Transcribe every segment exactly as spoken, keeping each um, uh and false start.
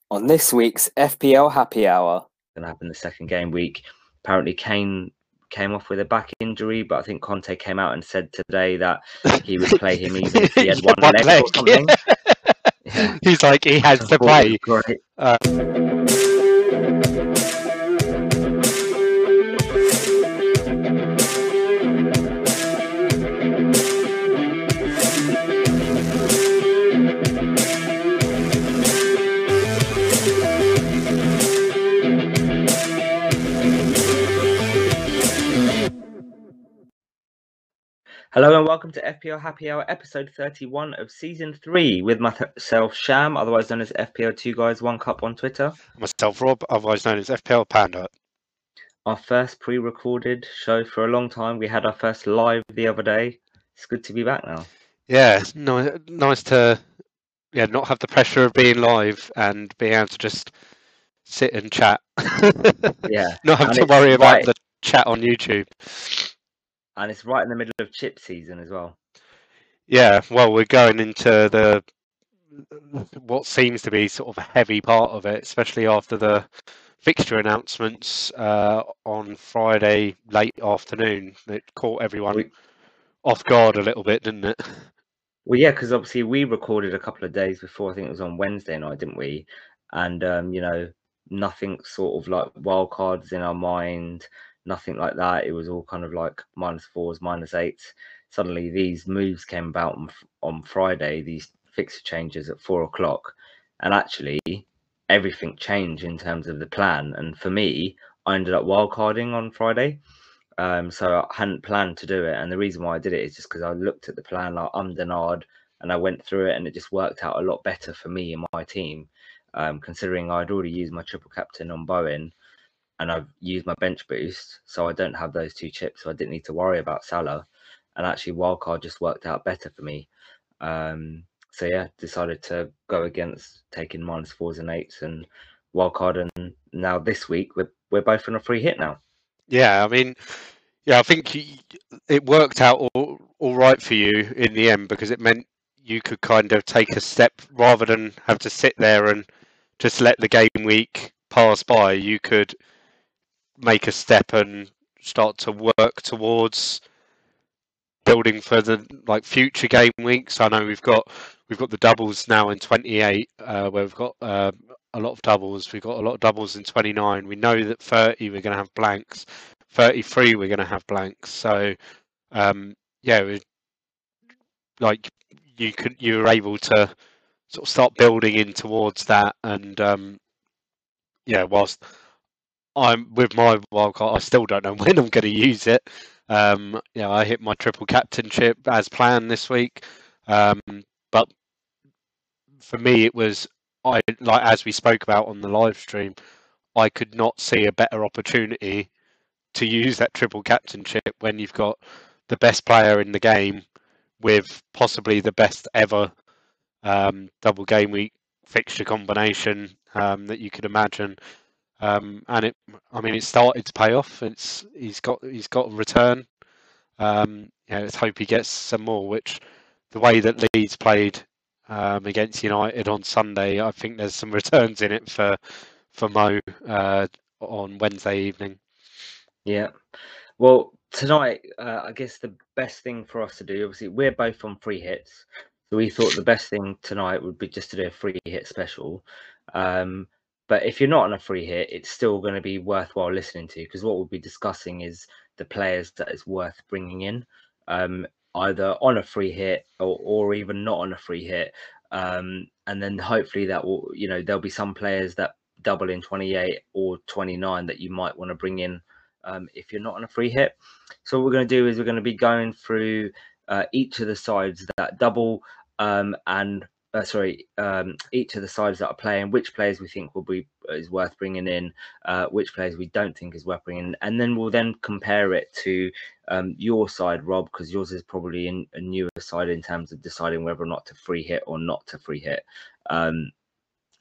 On this week's F P L Happy Hour. Going to happen the second game week. Apparently, Kane came off with a back injury, but I think Conte came out and said today that he would play him even if he had one, one leg, leg or something. Yeah. Yeah. He's like, he has to play. Great. Uh, Hello and welcome to F P L Happy Hour, episode thirty-one of season three, with myself, Sham, otherwise known as F P L two Guys One Cup on Twitter. Myself, Rob, otherwise known as F P L Panda. Our first pre-recorded show for a long time. We had our first live the other day. It's good to be back now. Yeah, no, nice to yeah not have the pressure of being live and being able to just sit and chat. Yeah, not have and to worry right, about the chat on YouTube. And it's right in the middle of chip season as well. Yeah, well, we're going into the what seems to be sort of a heavy part of it, especially after the fixture announcements uh, on Friday late afternoon. It caught everyone we, off guard a little bit, didn't it? Well, yeah, because obviously we recorded a couple of days before. I think it was on Wednesday night, didn't we? And um, you know, nothing sort of like wild cards in our mind, nothing like that. It was all kind of like minus fours, minus eights. Suddenly, these moves came about on, on Friday. These fixture changes at four o'clock, and actually, everything changed in terms of the plan. And for me, I ended up wildcarding on Friday. Um, so I hadn't planned to do it, and the reason why I did it is just because I looked at the plan like um Denard, and I went through it, and it just worked out a lot better for me and my team. Um, considering I'd already used my triple captain on Bowen, and I've used my bench boost, so I don't have those two chips, so I didn't need to worry about Salah. And actually, wildcard just worked out better for me. Um, so yeah, decided to go against taking minus fours and eights and wildcard, and now this week we're we're both on a free hit now. Yeah, I mean, yeah, I think it worked out all, all right for you in the end because it meant you could kind of take a step rather than have to sit there and just let the game week pass by. You could make a step and start to work towards building for the like future game weeks. I know we've got we've got the doubles now in twenty-eight, uh, where we've got uh, a lot of doubles. We've got a lot of doubles in twenty-nine. We know that thirty we're going to have blanks. thirty-three we're going to have blanks. So um, yeah, we, like you could you were able to sort of start building in towards that, and um, yeah, whilst I'm with my wildcard, I still don't know when I'm going to use it. Um, you know, I hit my triple captainship as planned this week, um, but for me, it was I like as we spoke about on the live stream, I could not see a better opportunity to use that triple captainship when you've got the best player in the game with possibly the best ever um, double game week fixture combination um, that you could imagine. Um, and it, I mean, it started to pay off. It's he's got he's got a return. Um, you know, let's hope he gets some more. Which the way that Leeds played um, against United on Sunday, I think there's some returns in it for for Mo uh, on Wednesday evening. Yeah, well, tonight uh, I guess the best thing for us to do, obviously, we're both on free hits, so we thought the best thing tonight would be just to do a free hit special. Um, But if you're not on a free hit, it's still going to be worthwhile listening to, because what we'll be discussing is the players that is worth bringing in, um, either on a free hit or, or even not on a free hit. Um, and then hopefully that will, you know, there'll be some players that double in twenty-eight or twenty-nine that you might want to bring in um, if you're not on a free hit. So what we're going to do is we're going to be going through uh, each of the sides that double um, and Uh, sorry, um, each of the sides that are playing, which players we think will be is worth bringing in, uh, which players we don't think is worth bringing in, and then we'll then compare it to um, your side, Rob, because yours is probably in a newer side in terms of deciding whether or not to free hit or not to free hit. Um,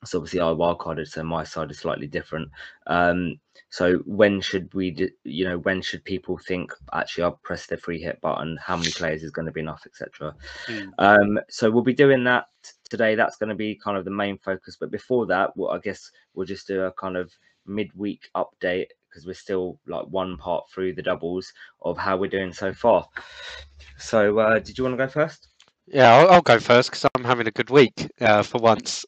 So obviously I wildcarded, so my side is slightly different. Um, so when should we, do, you know, when should people think actually I'll press the free hit button? How many players is going to be enough, et cetera. Mm. Um, so we'll be doing that today. That's going to be kind of the main focus. But before that, well, I guess we'll just do a kind of midweek update because we're still like one part through the doubles of how we're doing so far. So uh, did you want to go first? Yeah, I'll, I'll go first because I'm having a good week uh, for once.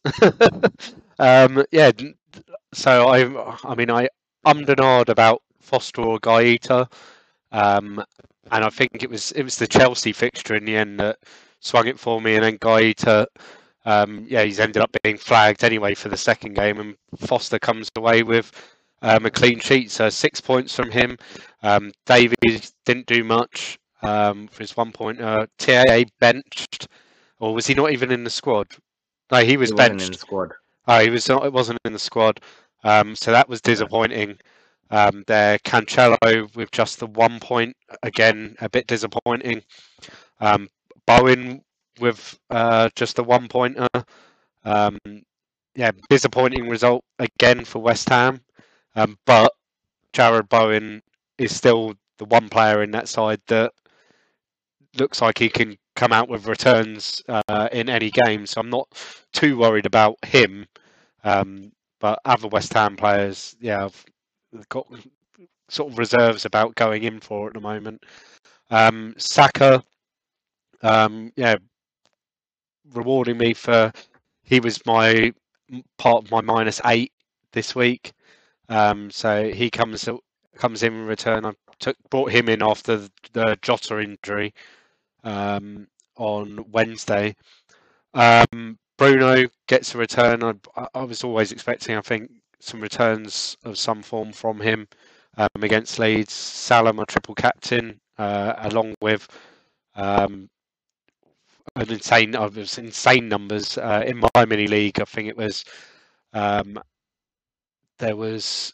um, yeah, so I, I mean, I ummed and ahed about Foster or Gaeta, um, and I think it was it was the Chelsea fixture in the end that swung it for me, and then Gaeta, um, yeah, he's ended up being flagged anyway for the second game, and Foster comes away with um, a clean sheet, so six points from him. Um, Davies didn't do much. Um, for his one point, uh, T A A benched, or was he not even in the squad? No, he was He benched. wasn't in the squad. Oh, he was not. It wasn't in the squad. Um, so that was disappointing. Um, there, Cancelo with just the one point again, a bit disappointing. Um, Bowen with uh, just the one pointer. Um, yeah, disappointing result again for West Ham. Um, but Jared Bowen is still the one player in that side that looks like he can come out with returns uh, in any game, so I'm not too worried about him. Um, but other West Ham players, yeah, I've got sort of reserves about going in for at the moment. Um, Saka, um, yeah, rewarding me for he was my part of my minus eight this week. Um, so he comes comes in return. I took brought him in after the, the Jota injury. Um, on Wednesday. Um, Bruno gets a return. I, I was always expecting, I think, some returns of some form from him um, against Leeds. Salah, my triple captain, uh, along with um, an insane, uh, was insane numbers uh, in my mini league. I think it was um, there was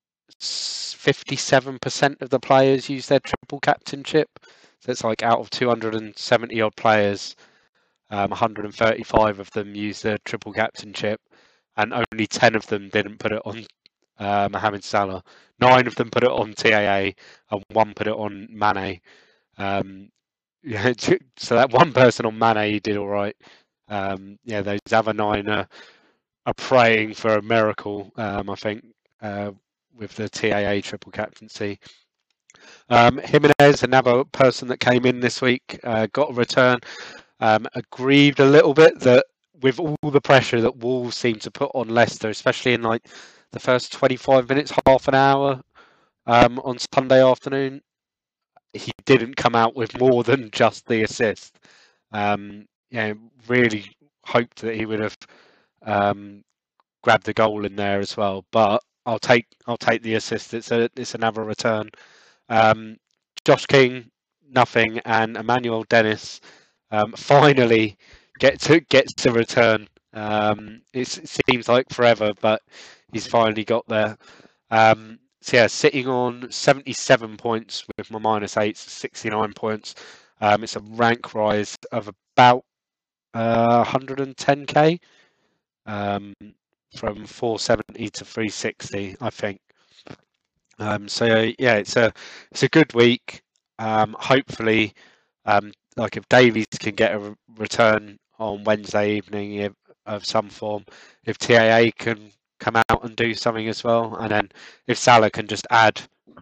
fifty-seven percent of the players used their triple captainship. So it's like out of two hundred seventy odd players. Um, one hundred thirty-five of them used the triple captainship, and only ten of them didn't put it on uh, Mohamed Salah. Nine of them put it on T A A, and one put it on Mane. Um, yeah, so that one person on Mane did all right. Um, yeah, those other nine are, are praying for a miracle. Um, I think uh, with the T A A triple captaincy. Um, Jimenez, another person that came in this week, uh, got a return. Um, aggrieved a little bit that with all the pressure that Wolves seem to put on Leicester, especially in like the first twenty-five minutes, half an hour um, on Sunday afternoon, he didn't come out with more than just the assist. Um, yeah, really hoped that he would have um, grabbed the goal in there as well. But I'll take I'll take the assist. It's a it's another return. Um, Josh King, nothing, and Emmanuel Dennis. Um, finally, get to gets to return. Um, it seems like forever, but he's finally got there. Um, so yeah, sitting on seventy-seven points with my minus eight, sixty-nine points. Um, it's a rank rise of about uh, one hundred ten k, um, from four seventy to three sixty, I think. Um, so yeah, it's a it's a good week. Um, hopefully, um, like if Davies can get a return on Wednesday evening if, of some form, if T A A can come out and do something as well, and then if Salah can just add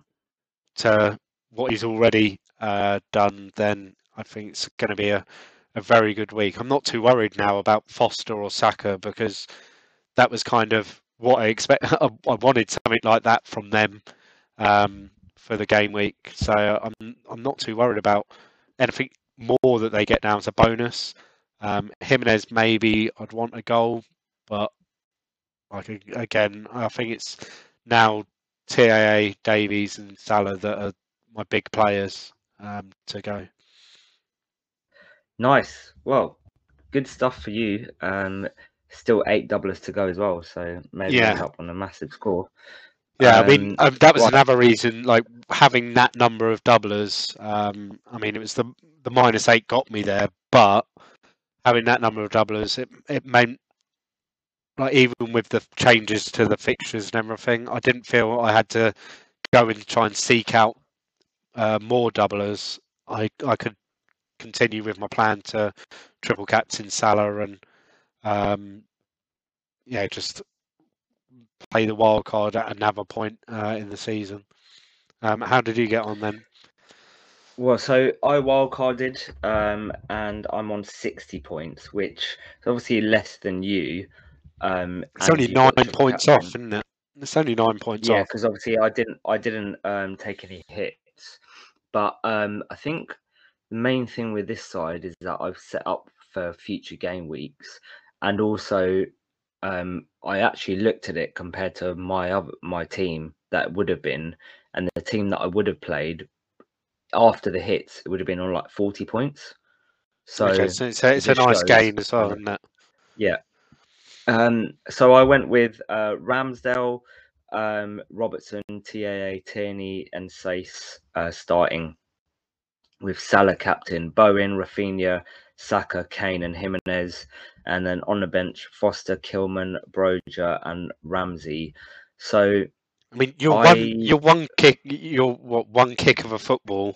to what he's already uh, done, then I think it's going to be a, a very good week. I'm not too worried now about Foster or Saka because that was kind of what I expect. I wanted something like that from them um, for the game week, so I'm I'm not too worried about anything more that they get down as a bonus. Um, Jimenez, maybe I'd want a goal, but like again, I think it's now T A A, Davies, and Salah that are my big players um, to go. Nice. Well, good stuff for you. Um, still eight doublers to go as well, so maybe Yeah. end up on a massive score. Yeah, I mean Um, um, that was right. another reason. Like having that number of doublers. Um, I mean, it was the the minus eight got me there, but having that number of doublers, it it meant like even with the changes to the fixtures and everything, I didn't feel I had to go and try and seek out uh, more doublers. I I could continue with my plan to triple captain Salah and um, yeah, just play the wild card at another point uh, in the season. Um, how did you get on then? Well, so I wildcarded, um, and I'm on sixty points, which is obviously less than you. Um, It's and only you've got nine triple points captain. off, isn't it? It's only nine points Yeah, off. because obviously I didn't, I didn't um, take any hits, but um, I think the main thing with this side is that I've set up for future game weeks, and also um, I actually looked at it compared to my other my team that would have been, and the team that I would have played after the hits, it would have been on like forty points. So, okay, so it's a, it's a just nice shows, gain as well, uh, isn't it? yeah. Um, so I went with uh, Ramsdale, um, Robertson, T A A, Tierney, and Sace uh, starting, with Salah captain, Bowen, Rafinha, Saka, Kane, and Jimenez, and then on the bench, Foster, Kilman, Broja, and Ramsey. So I mean, you're I, one you're one kick you're what one kick of a football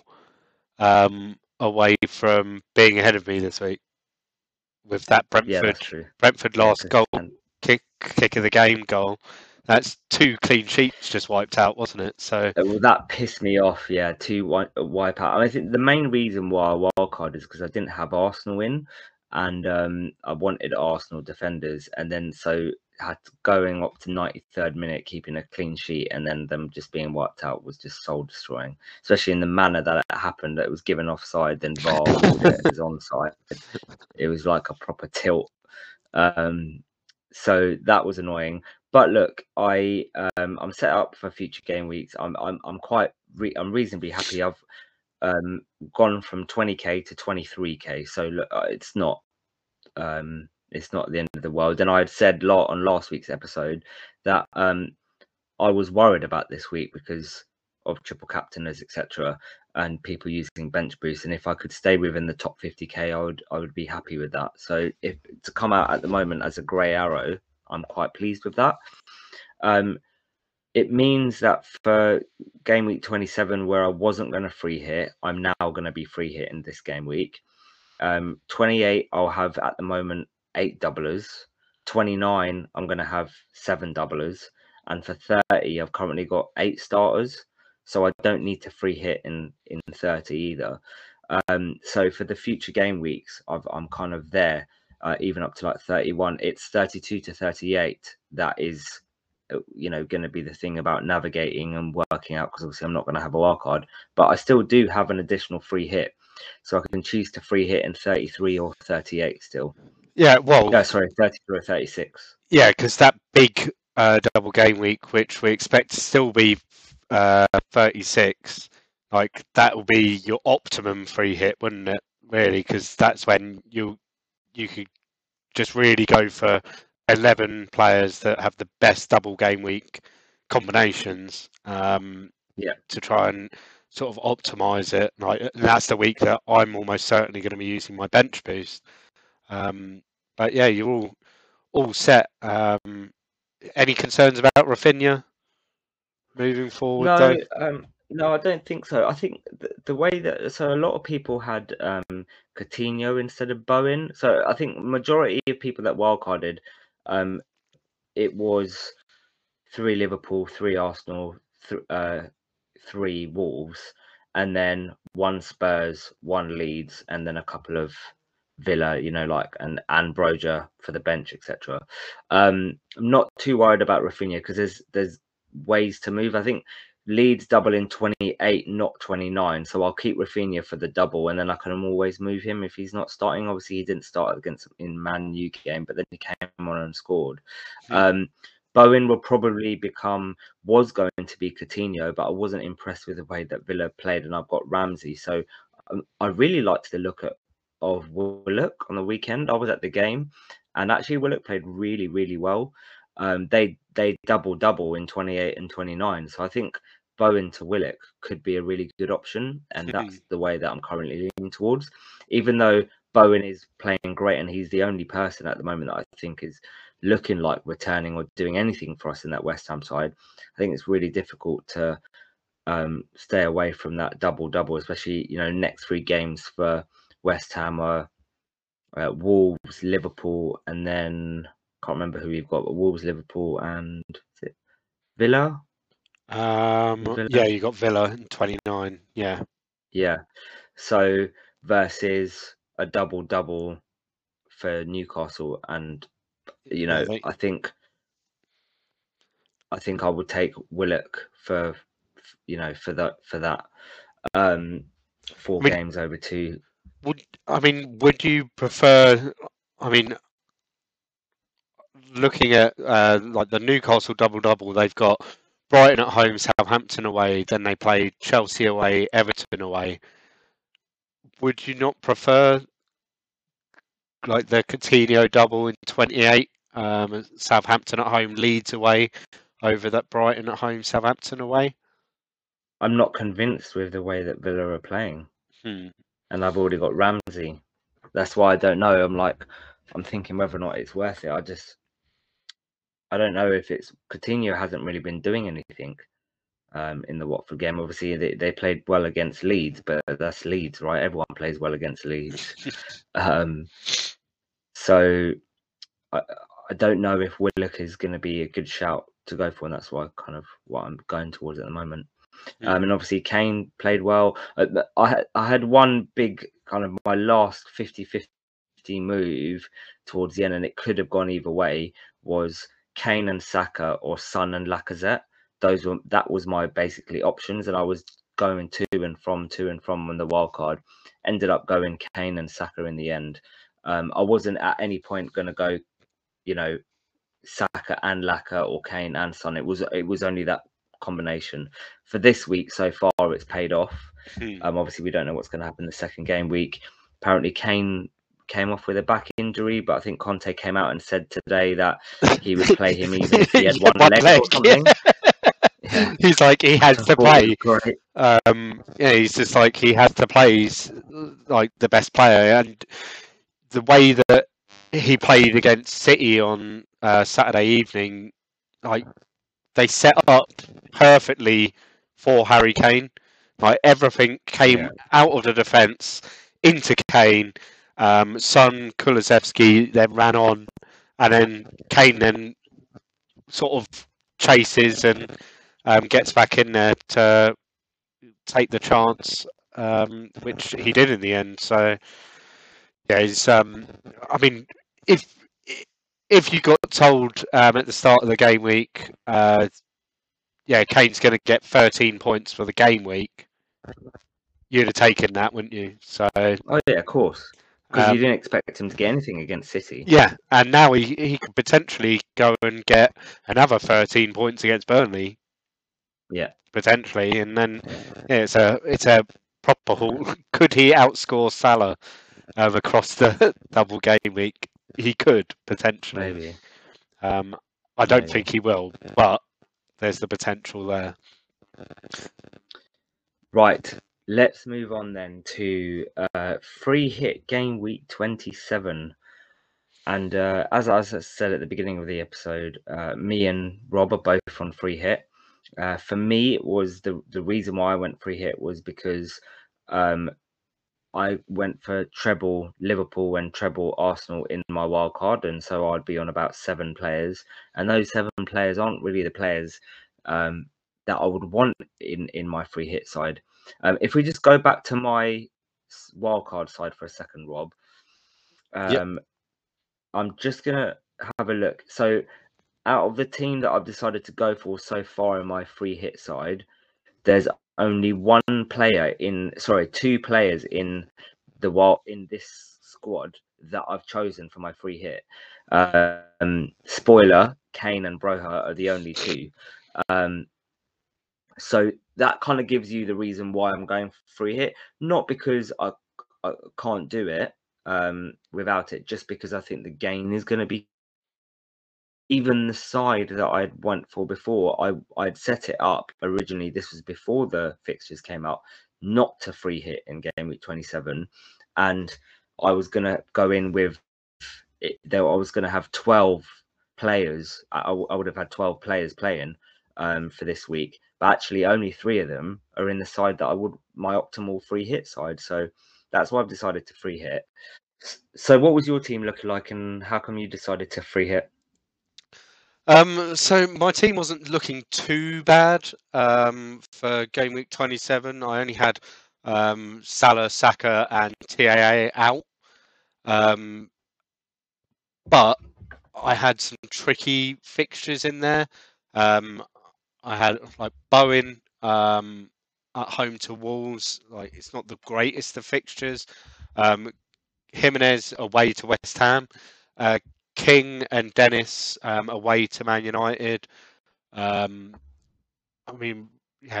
um, away from being ahead of me this week with that yeah, Brentford that's true. Brentford Yeah, last 'cause- goal and kick kick of the game goal. That's two clean sheets just wiped out, wasn't it? So Uh, Well, that pissed me off. Yeah, to wi- wipe out. I think the main reason why I wildcard is because I didn't have Arsenal in, and um, I wanted Arsenal defenders, and then so had to- going up to ninety-third minute, keeping a clean sheet, and then them just being wiped out was just soul destroying. Especially in the manner that it happened. That it was given offside, then V A R ruled it as onside. It was like a proper tilt. Um, so that was annoying. But look, I um, I'm set up for future game weeks. I'm I'm I'm quite re- I'm reasonably happy. I've um, gone from twenty k to twenty-three k. So look, uh, it's not um, it's not the end of the world. And I had said lot on last week's episode that um, I was worried about this week because of triple captainers, et cetera, and people using bench boost. And if I could stay within the top fifty k, I would I would be happy with that. So if to come out at the moment as a grey arrow, I'm quite pleased with that. Um, it means that for game week twenty-seven, where I wasn't going to free hit, I'm now going to be free hit in this game week. Um, twenty-eight, I'll have at the moment eight doublers. twenty-nine, I'm going to have seven doublers. And for thirty, I've currently got eight starters. So I don't need to free hit in, in thirty either. Um, so for the future game weeks, I've, I'm kind of there, uh, even up to like thirty-one. It's thirty-two to thirty-eight. That is, you know, going to be the thing about navigating and working out, because obviously I'm not going to have a wild card, but I still do have an additional free hit. So I can choose to free hit in thirty-three or thirty-eight still. yeah, well, No, sorry, thirty-three or thirty-six. yeah, because that big uh, double game week, which we expect to still be uh, thirty-six, like that will be your optimum free hit, wouldn't it? Really, because that's when you you could just really go for eleven players that have the best double game week combinations. Um, Yeah. To try and sort of optimize it. Like, and that's the week that I'm almost certainly going to be using my bench boost. Um, but yeah, you're all all set. Um, any concerns about Rafinha moving forward, No, though? um, no, I don't think so. I think the, the way that so a lot of people had um Coutinho instead of Bowen. So I think majority of people that wildcarded, um, it was three Liverpool, three Arsenal, th- uh, three Wolves, and then one Spurs, one Leeds, and then a couple of Villa, you know, like and and Broja for the bench, et cetera. Um, I'm not too worried about Rafinha because there's there's ways to move. I think Leeds double in twenty-eight, not twenty-nine. So I'll keep Rafinha for the double, and then I can always move him if he's not starting. Obviously, he didn't start against in Man U game, but then he came on and scored. Hmm. Um, Bowen will probably become, was going to be Coutinho, but I wasn't impressed with the way that Villa played, and I've got Ramsey. So um, I really liked the look at, of Willock on the weekend. I was at the game, and actually Willock played really, really well. Um, they they double double in twenty-eight and twenty-nine. So I think Bowen to Willock could be a really good option, and that's the way that I'm currently leaning towards. Even though Bowen is playing great, and he's the only person at the moment that I think is looking like returning or doing anything for us in that West Ham side, I think it's really difficult to um, stay away from that double double, especially, you know, next three games for West Ham are uh, Wolves, Liverpool, and then can't remember who we've got, but Wolves, Liverpool, and is it Villa. Um, Villa? yeah, you got Villa in twenty-nine. Yeah, Yeah. So versus a double double for Newcastle, and you yeah, know, they, I think I think I would take Willock for you know for that for that um four I mean, games over two. would I mean, would you prefer? I mean, looking at uh, like the Newcastle double double, they've got Brighton at home, Southampton away, then they play Chelsea away, Everton away. Would you not prefer like the Coutinho double in twenty-eight, um, Southampton at home, Leeds away, over that Brighton at home, Southampton away? I'm not convinced with the way that Villa are playing, Hmm. and I've already got Ramsey. That's why I don't know. I'm like, I'm thinking whether or not it's worth it. I just, I don't know if it's Coutinho hasn't really been doing anything um, in the Watford game. Obviously, they, they played well against Leeds, but that's Leeds, right? Everyone plays well against Leeds. um, so I, I don't know if Willock is going to be a good shout to go for, and that's why kind of what I'm going towards at the moment. Hmm. Um, and obviously, Kane played well. Uh, I had I had one big kind of my last fifty fifty move towards the end, and it could have gone either way. Was Kane and Saka or Son and Lacazette? Those were that was my basically options, and I was going to and from to and from on the wild card. Ended up going Kane and Saka in the end. Um, I wasn't at any point going to go, you know, Saka and Laka or Kane and Son. It was it was only that combination. For this week so far, it's paid off. Hmm. Um, obviously, we don't know what's going to happen the second game week. Apparently, Kane came off with a back injury, but I think Conte came out and said today that he would play him even if he had Yeah, one, one leg, leg, or something. Yeah. He's like he has I to thought it play. was great. Um, yeah, he's just like he has to play. He's like the best player, and the way that he played against City on uh, Saturday evening, like they set up perfectly for Harry Kane. Like everything came Yeah. out of the defence into Kane. Um, Son, Kulusevski then ran on, and then Kane then sort of chases and um, gets back in there to take the chance, um, which he did in the end. So yeah, he's. Um, I mean, if if you got told um, at the start of the game week, uh, yeah, Kane's going to get thirteen points for the game week, you'd have taken that, wouldn't you? So Oh yeah, of course. Because um, you didn't expect him to get anything against City. yeah, and now he he could potentially go and get another thirteen points against Burnley. Yeah. Potentially, and then yeah, it's a it's a proper haul. Could he outscore Salah um, across the double game week? He could potentially. Maybe. Um, I don't Maybe. think he will, but there's the potential there. Right. Let's move on then to uh, free hit game week twenty-seven. And uh, as, as I said at the beginning of the episode, uh, me and Rob are both on free hit. Uh, for me, it was the the reason why I went free hit was because um, I went for treble Liverpool and treble Arsenal in my wild card, and so I'd be on about seven players, and those seven players aren't really the players um, that I would want in in my free hit side. Um, if we just go back to my wild card side for a second, Rob, um, Yep. I'm just gonna have a look. So, out of the team that I've decided to go for so far in my free hit side, there's only one player in, sorry, two players in the wild in this squad that I've chosen for my free hit. Um, spoiler: Kane and Broha are the only two. Um, so that kind of gives you the reason why I'm going for free hit, not because I, I can't do it um, without it, just because I think the gain is going to be. Even the side that I went for before, I I'd set it up originally. This was before the fixtures came out, not to free hit in game week twenty-seven, and I was gonna go in with it. Though I was gonna have twelve players. I, I would have had twelve players playing um, for this week, but actually only three of them are in the side that I would my optimal free hit side. So that's why I've decided to free hit. So what was your team looking like, and how come you decided to free hit? Um, so my team wasn't looking too bad um, for game week twenty-seven. I only had um, Salah, Saka, and T A A out, um, but I had some tricky fixtures in there. Um, I had like Bowen um, at home to Wolves. Like it's not the greatest of fixtures. Um, Jimenez away to West Ham. Uh, King and Dennis um, away to Man United. Um, I mean, yeah,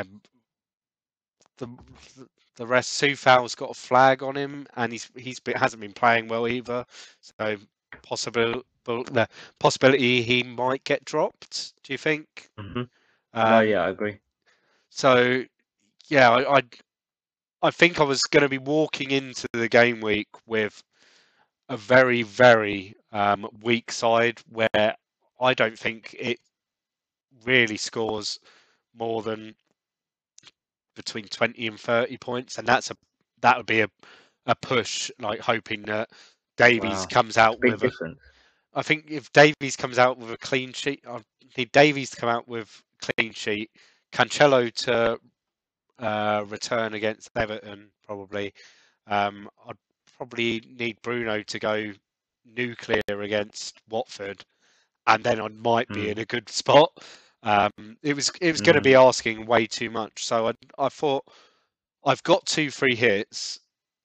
the the rest. Soufal's got a flag on him, and he's he's been, hasn't been playing well either. So possible the possibility he might get dropped. Do you think? Mm-hmm. Um, no, yeah, I agree. So yeah, I I, I think I was going to be walking into the game week with a very very um, weak side where I don't think it really scores more than between twenty and thirty points, and that's a that would be a, a push, like hoping that Davies Wow. comes out Big with difference. a, I think if Davies comes out with a clean sheet, I need Davies to come out with clean sheet, Cancelo to uh, return against Everton probably. Um, I'd probably need Bruno to go nuclear against Watford, and then I might be Mm. in a good spot. Um, it was it was going to Mm. be asking way too much, so I I thought I've got two free hits,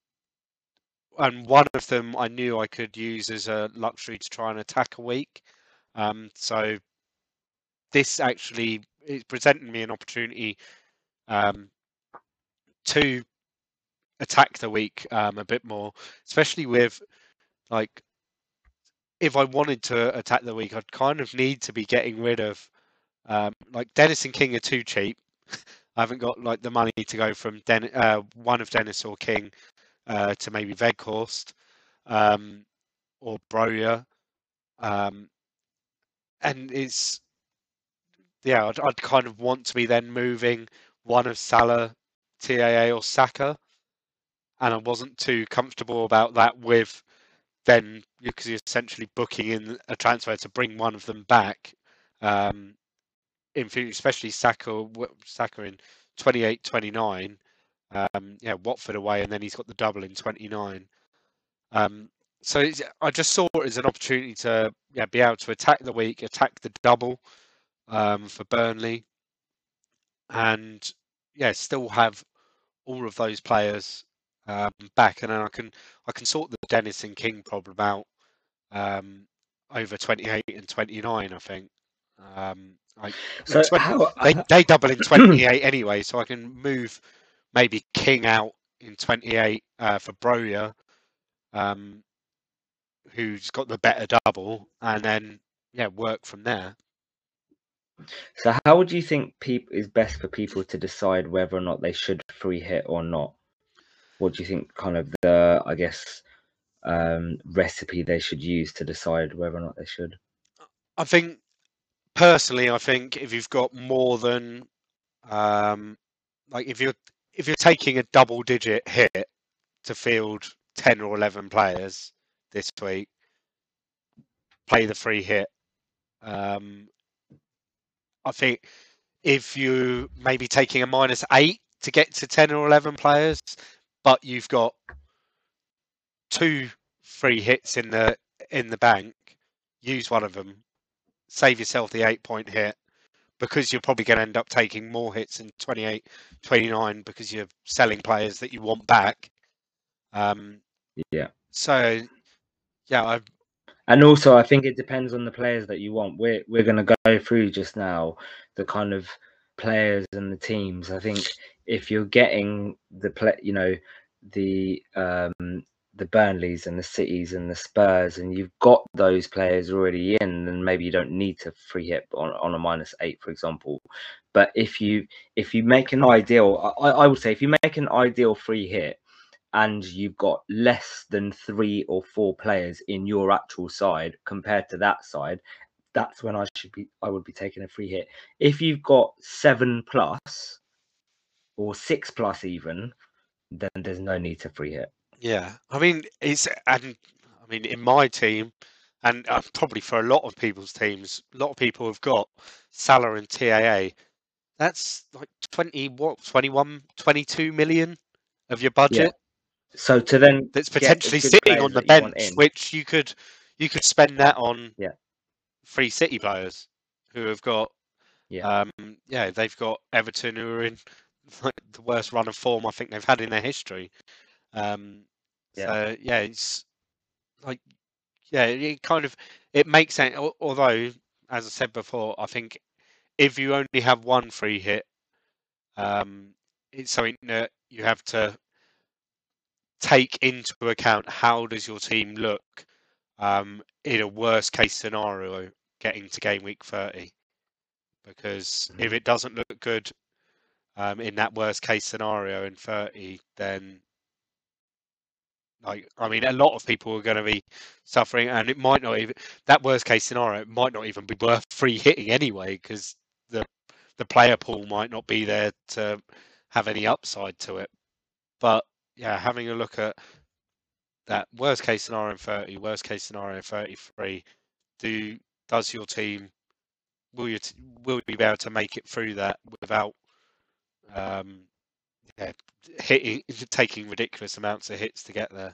and one of them I knew I could use as a luxury to try and attack a week. Um, so this actually is presenting me an opportunity um, to attack the week um, a bit more, especially with like if I wanted to attack the week, I'd kind of need to be getting rid of um, like Dennis and King are too cheap. I haven't got like the money to go from Den- uh, one of Dennis or King uh, to maybe Weghorst um, or Broja, um, and it's yeah, I'd, I'd kind of want to be then moving one of Salah, T A A or Saka, and I wasn't too comfortable about that with then because you're essentially booking in a transfer to bring one of them back. Um, in future, especially Saka, Saka in twenty-eight twenty-nine. Um, yeah, Watford away, and then he's got the double in twenty-nine. Um, so it's, I just saw it as an opportunity to yeah, be able to attack the week, attack the double um, for Burnley, and yeah, still have all of those players um, back, and then I can I can sort the Dennis and King problem out um, over twenty-eight and twenty-nine. I think. Um, I, So twenty, how, they they double in twenty-eight anyway, so I can move maybe King out in twenty-eight uh, for Broja, um, who's got the better double, and then yeah, work from there. So how would you think people is best for people to decide whether or not they should free hit or not? What do you think kind of the I guess um, recipe they should use to decide whether or not they should? I think personally, I think if you've got more than um, like if you're if you're taking a double digit hit to field ten or eleven players this week, play the free hit. Um, I think if you maybe taking a minus eight to get to ten or eleven players, but you've got two free hits in the in the bank, use one of them, save yourself the eight point hit, because you're probably going to end up taking more hits in twenty-eight, twenty-nine because you're selling players that you want back. Um, Yeah. So, yeah, I. And also, I think it depends on the players that you want. We're we're going to go through just now the kind of players and the teams. I think if you're getting the play, you know, the um, the Burnleys and the Cities and the Spurs, and you've got those players already in, then maybe you don't need to free hit on, on a minus eight, for example. But if you if you make an ideal, I, I would say if you make an ideal free hit, and you've got less than three or four players in your actual side compared to that side, that's when I should be I would be taking a free hit. If you've got seven plus or six plus even, then there's no need to free hit. Yeah, I mean it's and I mean in my team, and uh, probably for a lot of people's teams, a lot of people have got Salah and T A A. That's like twenty what twenty-one, twenty-two million of your budget. So to then That's get potentially good sitting players on the that you want bench, in, which you could you could spend that on Yeah. free City players who have got Yeah. um yeah they've got Everton who are in like the worst run of form I think they've had in their history. Um, Yeah. so yeah, it's like yeah, it kind of it makes sense. al- Although, as I said before, I think if you only have one free hit, um, it's something that you have to take into account. How does your team look um, in a worst case scenario getting to game week thirty? Because if Mhm. it doesn't look good um, in that worst case scenario in thirty, then like I mean, a lot of people are going to be suffering, and it might not even that worst case scenario. It might not even be worth free hitting anyway, because the the player pool might not be there to have any upside to it. But yeah, having a look at that worst case scenario in thirty, worst case scenario in thirty-three, do does your team will you will you be able to make it through that without um, yeah, hitting taking ridiculous amounts of hits to get there?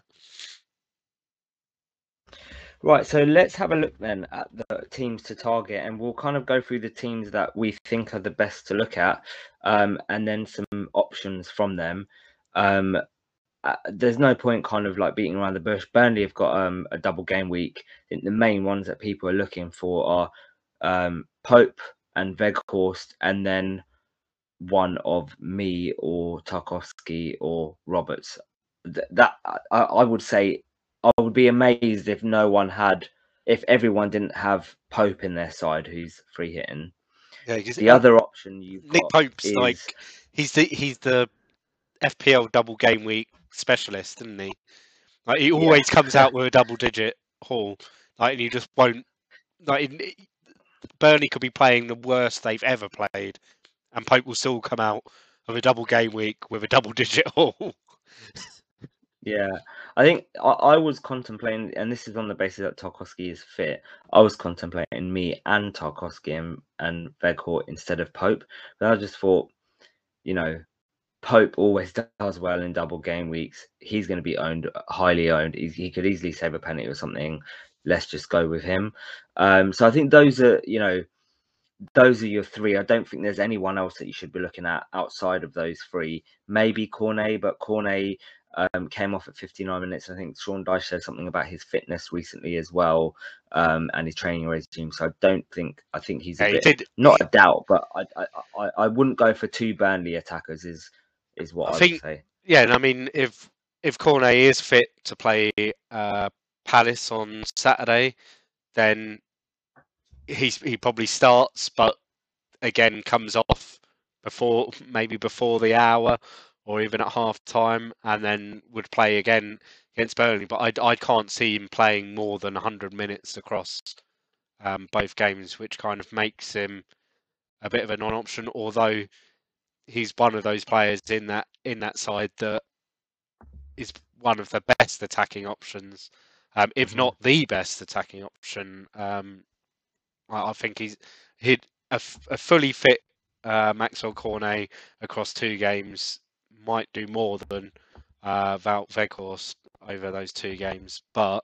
Right, so let's have a look then at the teams to target, and we'll kind of go through the teams that we think are the best to look at, um, and then some options from them. Um, uh, there's no point kind of like beating around the bush. Burnley have got um, a double game week. I think the main ones that people are looking for are um, Pope and Weghorst, and then one of me or Tarkowski or Roberts. Th- that I, I would say I would be amazed if no one had, if everyone didn't have Pope in their side who's free hitting. Yeah, 'cause, The uh, other option you've Nick got Pope's is like he's the he's the F P L double game week specialist, isn't he? Like he yeah, always comes out with a double digit haul, like and you just won't like in- Burnley could be playing the worst they've ever played, and Pope will still come out of a double game week with a double digit haul. yeah. I think I, I was contemplating, and this is on the basis that Tarkowski is fit. I was contemplating me and Tarkowski and, and Weghorst instead of Pope, but I just thought, you know, Pope always does well in double game weeks. He's going to be owned, highly owned. He's, he could easily save a penalty or something. Let's just go with him. Um, so I think those are, you know, those are your three. I don't think there's anyone else that you should be looking at outside of those three. Maybe Cornet, but Cornet um, came off at fifty-nine minutes. I think Sean Dyche said something about his fitness recently as well, um, and his training regime. So I don't think I think he's a Yeah, he bit did. not he- a doubt, but I I, I I wouldn't go for two Burnley attackers. Is is what I I, would think say. yeah, and I mean if if Cornet is fit to play uh, Palace on Saturday, then he's he probably starts, but again comes off before maybe before the hour or even at half time, and then would play again against Burnley. But I I can't see him playing more than one hundred minutes across um, both games, which kind of makes him a bit of a non-option. Although he's one of those players in that in that side that is one of the best attacking options, um, if Mhm. not the best attacking option. Um, I, I think he's he'd a, f- a fully fit uh, Maxwell Cornet across two games might do more than uh, Wout Weghorst over those two games, but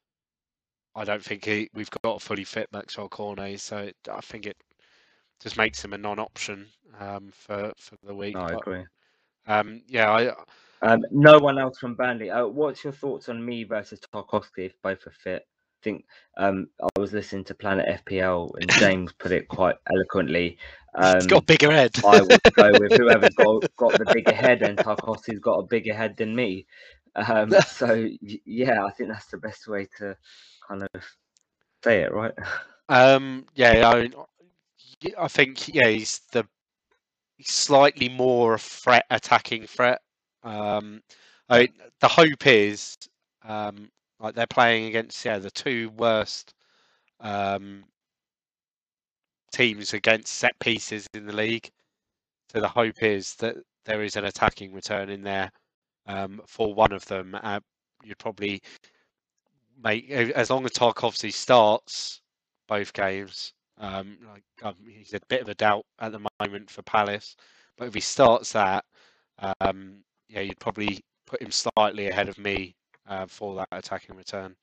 I don't think he, we've got a fully fit Maxwell Cornet, so it, I think it just makes him a non-option um, for for the week. No, I But agree. um, yeah, I, Um, no one else from Burnley. Uh, what's your thoughts on me versus Tarkowski if both are fit? I think um, I was listening to Planet F P L and James put it quite eloquently. he's got a Um, bigger head. I would go with whoever's got got the bigger head, and Tarkowski's got a bigger head than me. Um, so yeah, I think that's the best way to kind of say it, right? um, yeah, I, I think yeah, he's the he's slightly more a threat, attacking threat. Um, I, the hope is um, like they're playing against yeah the two worst um, teams against set pieces in the league. So the hope is that there is an attacking return in there um, for one of them. Uh, you'd probably make, as long as Tarkovsky starts both games. Um, like, um, he's a bit of a doubt at the moment for Palace, but if he starts that, um, yeah, you'd probably put him slightly ahead of me uh, for that attacking return.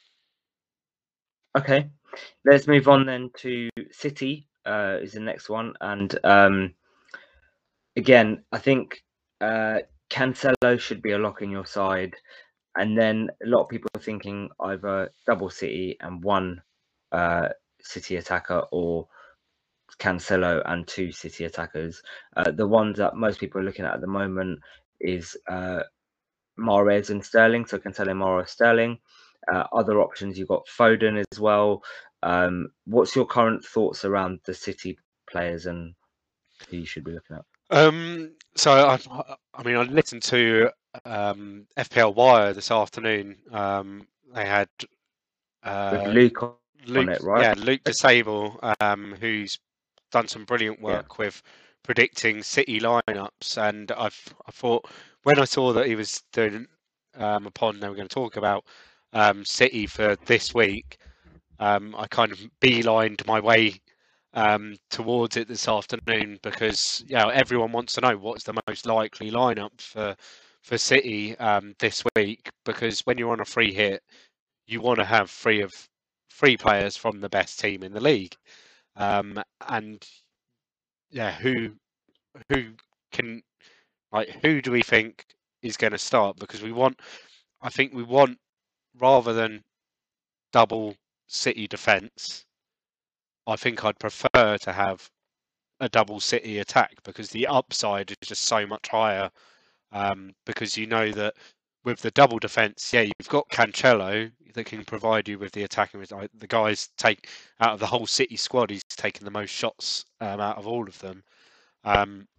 Okay, let's move on then to City. Uh, is the next one, and um, again, I think uh, Cancelo should be a lock in your side, and then a lot of people are thinking either double City and one uh, City attacker, or Cancelo and two City attackers. Uh, the ones that most people are looking at at the moment is uh, Mahrez and Sterling. So Cancelo, Mahrez, Sterling. Uh, other options, you've got Foden as well. Um, what's your current thoughts around the City players and who you should be looking at? Um, so I, I mean, I listened to um, F P L Wire this afternoon. Um, they had uh, With Luke on Luke, it, right? yeah, Luke Disable, um, who's done some brilliant work yeah. with predicting City lineups, and I've I thought when I saw that he was doing um, upon they were going to talk about um, City for this week, um, I kind of beelined my way um, towards it this afternoon because you know everyone wants to know what's the most likely lineup for for City um, this week, because when you're on a free hit, you want to have three of three players from the best team in the league, um, and yeah, who who can like who do we think is going to start? Because we want, I think we want rather than double City defence, I think I'd prefer to have a double City attack because the upside is just so much higher. Um, because you know that with the double defence, yeah, you've got Cancelo that can provide you with the attacking. The guys take out of the whole City squad, he's taken the most shots um, out of all of them. Um,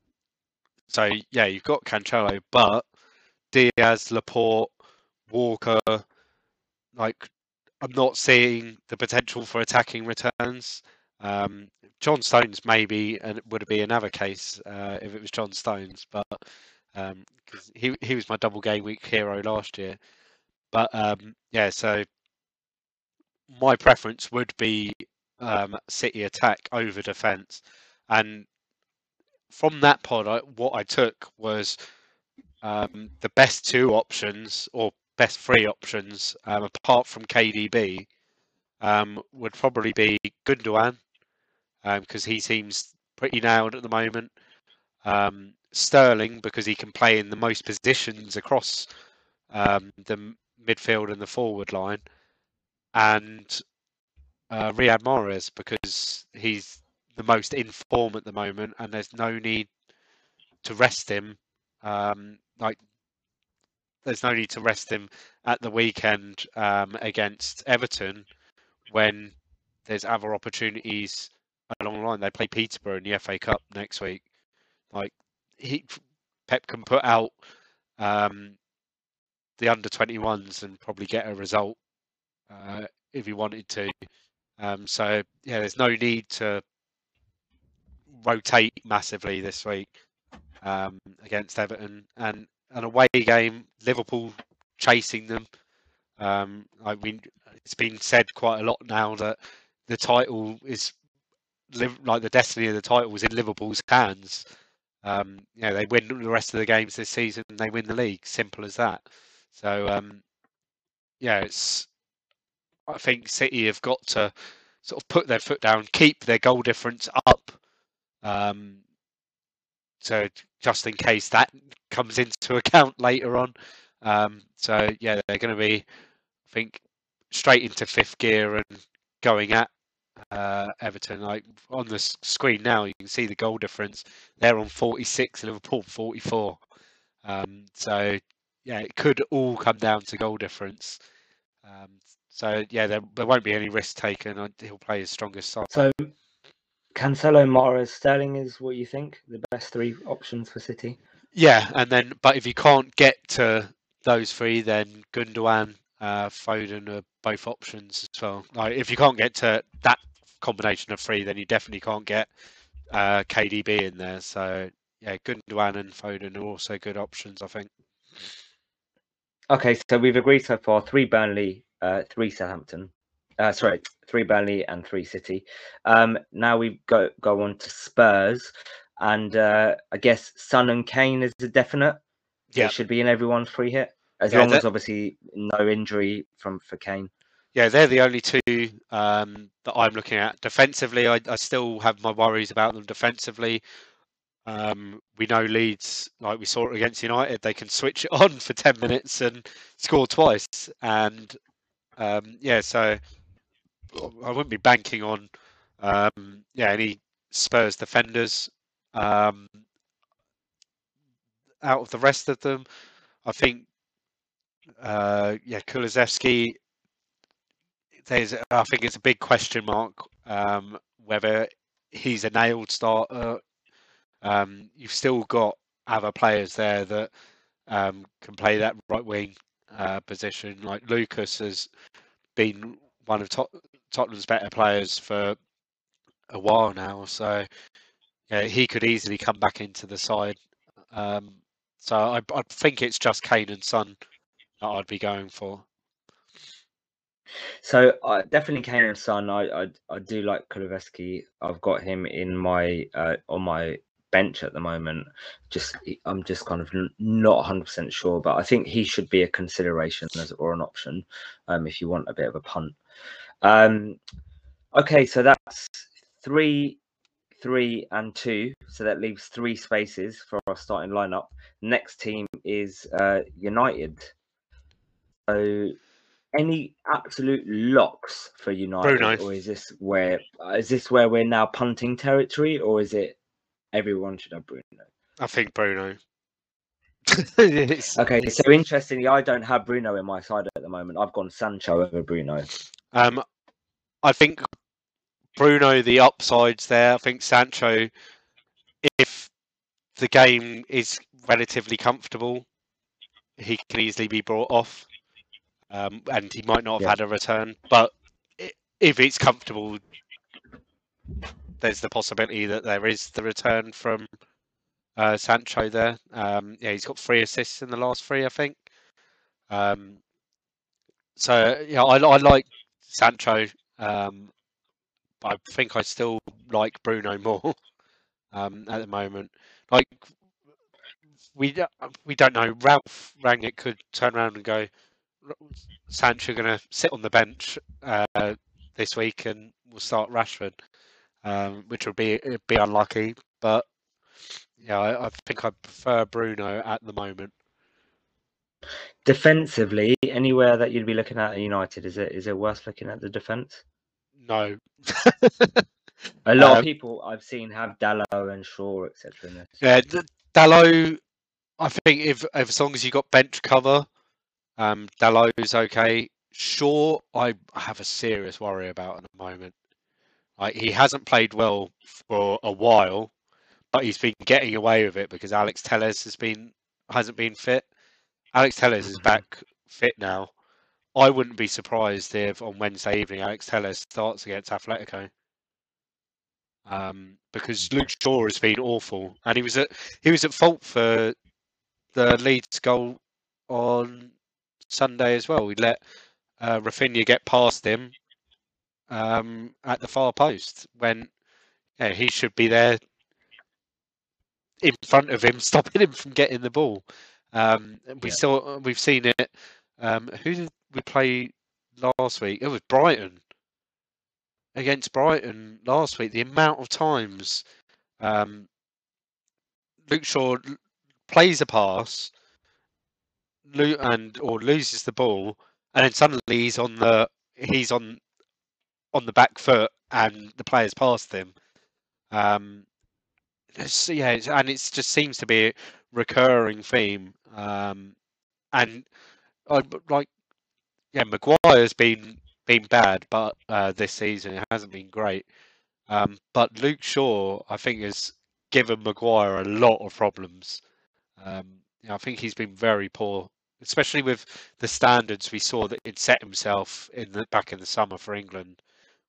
so yeah, you've got Cancelo, but Diaz, Laporte, Walker, like I'm not seeing the potential for attacking returns. Um, John Stones maybe, and it would be another case uh, if it was John Stones, but um, cause he he was my double game week hero last year. But um, yeah, so my preference would be um, City attack over defence, and from that pod, I, what I took was um, the best two options or best three options, um, apart from K D B, um, would probably be Gundogan, because um, he seems pretty nailed at the moment. Um, Sterling, because he can play in the most positions across um, the midfield and the forward line, and uh, Riyad Mahrez, because he's the most in form at the moment, and there's no need to rest him. Um, like, there's no need to rest him at the weekend um, against Everton when there's other opportunities along the line. They play Peterborough in the F A Cup next week. Like he, Pep can put out um, the under twenty-ones and probably get a result uh, if he wanted to. Um, so yeah, there's no need to rotate massively this week um, against Everton, and an away game, Liverpool chasing them. Um, I mean, it's been said quite a lot now that the title is like the destiny of the title is in Liverpool's hands. Um, you know, they win the rest of the games this season, and they win the league. Simple as that. So um, yeah, it's. I think City have got to sort of put their foot down, keep their goal difference up. Um, so just in case that comes into account later on. Um, so yeah, they're going to be, I think, straight into fifth gear and going at uh, Everton. Like on the screen now, you can see the goal difference. They're on forty-six, Liverpool forty-four. Um, so yeah, it could all come down to goal difference. Um, so yeah, there, there won't be any risk taken. He'll play his strongest side. So Cancelo, Mahrez, Sterling is what you think the best three options for City? Yeah, and then but if you can't get to those three, then Gundogan, uh, Foden are both options as well. Like if you can't get to that combination of three, then you definitely can't get uh, K D B in there. So yeah, Gundogan and Foden are also good options, I think. Okay, so we've agreed so far: three Burnley, uh, three Southampton. Uh, sorry, three Burnley and three City. Um, now we go go on to Spurs, and uh, I guess Son and Kane is a definite. They Yeah, should be in everyone's free hit, as Yeah, long that- as obviously no injury from for Kane. yeah, they're the only two um, that I'm looking at. Defensively, I, I still have my worries about them defensively. Um, we know Leeds, like we saw it against United, they can switch it on for ten minutes and score twice. And um, yeah, so I wouldn't be banking on um, yeah any Spurs defenders. Um, out of the rest of them, I think uh, yeah, Kulusevski. There's, I think it's a big question mark um, whether he's a nailed starter. Um, you've still got other players there that um, can play that right wing uh, position. Like Lucas has been one of Tot- Tottenham's better players for a while now, so yeah, he could easily come back into the side. Um, so I, I think it's just Kane and Son that I'd be going for. So uh, definitely Kane and Son. I, I I do like Kulusevski. I've got him in my uh, on my bench at the moment. Just I'm just kind of not one hundred percent sure, but I think he should be a consideration as or an option um, if you want a bit of a punt. Um, okay, so that's three, three, and two. So that leaves three spaces for our starting lineup. Next team is uh, United. So any absolute locks for United, Bruno. or is this where is this where we're now punting territory, or is it everyone should have Bruno? I think Bruno. it's, Okay, it's, so interestingly, I don't have Bruno in my side at the moment. I've gone Sancho over Bruno. um, I think Bruno, the upsides there. I think Sancho, if the game is relatively comfortable, he can easily be brought off, um, and he might not have Yeah. had a return. But if it's comfortable, there's the possibility that there is the return from uh, Sancho there. Um, yeah, he's got three assists in the last three, I think. Um, so yeah, I, I like Sancho. Um, but I think I still like Bruno more um, at the moment. Like we we don't know. Ralph Rangnick could turn around and go, Sancho going to sit on the bench uh, this week and we'll start Rashford, um, which would be be unlucky. But yeah, I, I think I prefer Bruno at the moment. Defensively, anywhere that you'd be looking at United, is it is it worth looking at the defense? No. A lot um, of people I've seen have Dalot and Shaw, et cetera. Yeah, Dalot. I think if, if as long as you got bench cover, um, Dalot's okay. Shaw, I have a serious worry about at the moment. Like he hasn't played well for a while, but he's been getting away with it because Alex Telles has been hasn't been fit. Alex Telles is back fit now. I wouldn't be surprised if on Wednesday evening Alex Telles starts against Atletico. Um, because Luke Shaw has been awful, and he was at he was at fault for the Leeds goal on Sunday as well. We let uh, Rafinha get past him um, at the far post when yeah, he should be there in front of him, stopping him from getting the ball. Um, we Yeah. saw, we've seen it. Um, who did we play last week? It was Brighton against Brighton last week. The amount of times um, Luke Shaw plays a pass, and or loses the ball, and then suddenly he's on the he's on on the back foot, and the players past him. Um, so yeah, it's, and it just seems to be a recurring theme. Um, and I like, yeah, Maguire's been been bad, but uh, this season it hasn't been great. Um, but Luke Shaw, I think, has given Maguire a lot of problems. Um, I think he's been very poor, especially with the standards we saw that he'd set himself in the back in the summer for England,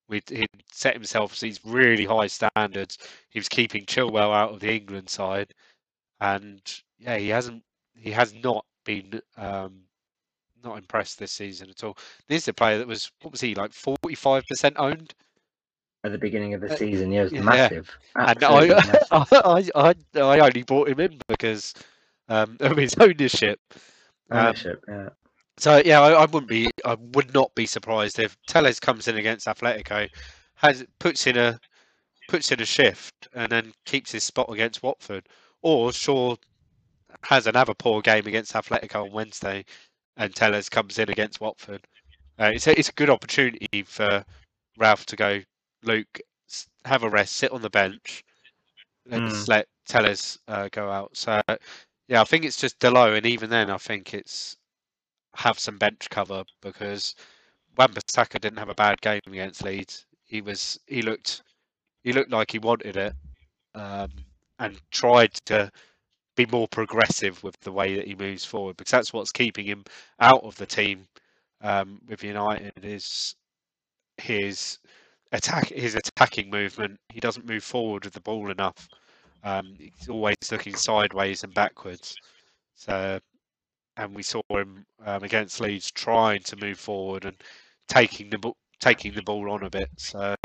We'd, he'd set himself these really high standards. He was keeping Chilwell out of the England side, and yeah, he hasn't. He has not been um, not impressed this season at all. This is a player that was what was he like forty-five percent owned At the beginning of the Uh, season, yeah, it was yeah, massive. and Absolutely I, massive. I, I, I only brought him in because um, of his ownership. Um, Ownership, yeah. so yeah, I, I wouldn't be, I would not be surprised if Telles comes in against Atletico, has puts in a puts in a shift, and then keeps his spot against Watford, or Shaw has another poor game against Atletico on Wednesday, and Telles comes in against Watford. Uh, it's a, it's a good opportunity for Ralph to go, Luke, s- have a rest, sit on the bench, let's Mm. let Telles uh, go out. So yeah, I think it's just Delo, and even then, I think it's have some bench cover because Wan-Bissaka didn't have a bad game against Leeds. He was he looked he looked like he wanted it, um, and tried to be more progressive with the way that he moves forward, because that's what's keeping him out of the team um, with United is his attack, his attacking movement. He doesn't move forward with the ball enough. Um, he's always looking sideways and backwards. So, and we saw him um, against Leeds trying to move forward and taking the ball, taking the ball on a bit. So,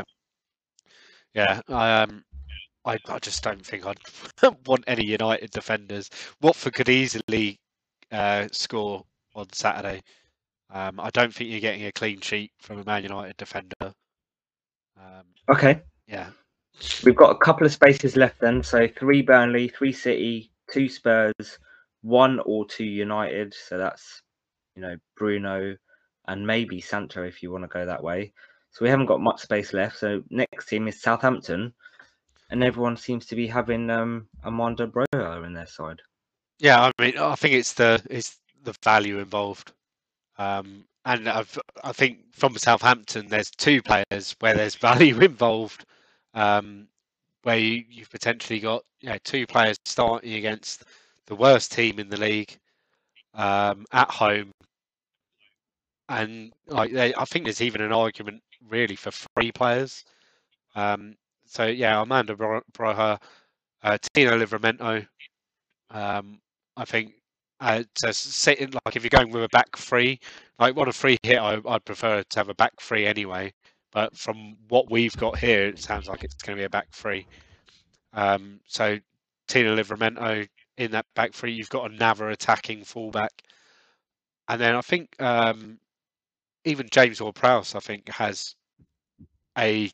yeah, um, I, I just don't think I'd want any United defenders. Watford could easily uh, score on Saturday. Um, I don't think you're getting a clean sheet from a Man United defender. Um, Okay. yeah. We've got a couple of spaces left then. So three Burnley, three City, two Spurs, one or two United. So that's, you know, Bruno and maybe Sancho if you want to go that way. So we haven't got much space left. So next team is Southampton. And everyone seems to be having um, Armando Broja in their side. Yeah, I mean, I think it's the it's the value involved, um, and I've, I think from Southampton, there's two players where there's value involved, um, where you, you've potentially got you know, two players starting against the worst team in the league um, at home, and like they, I think there's even an argument really for three players. Um, so yeah, Armando Broja, uh, Tino Livramento. Um, I think uh, to sit in, like if you're going with a back three, like on a free hit, I, I'd prefer to have a back three anyway. But from what we've got here, it sounds like it's going to be a back three. Um, so Tino Livramento in that back three, you've got another attacking fullback, and then I think um, even James Ward-Prowse, I think, has a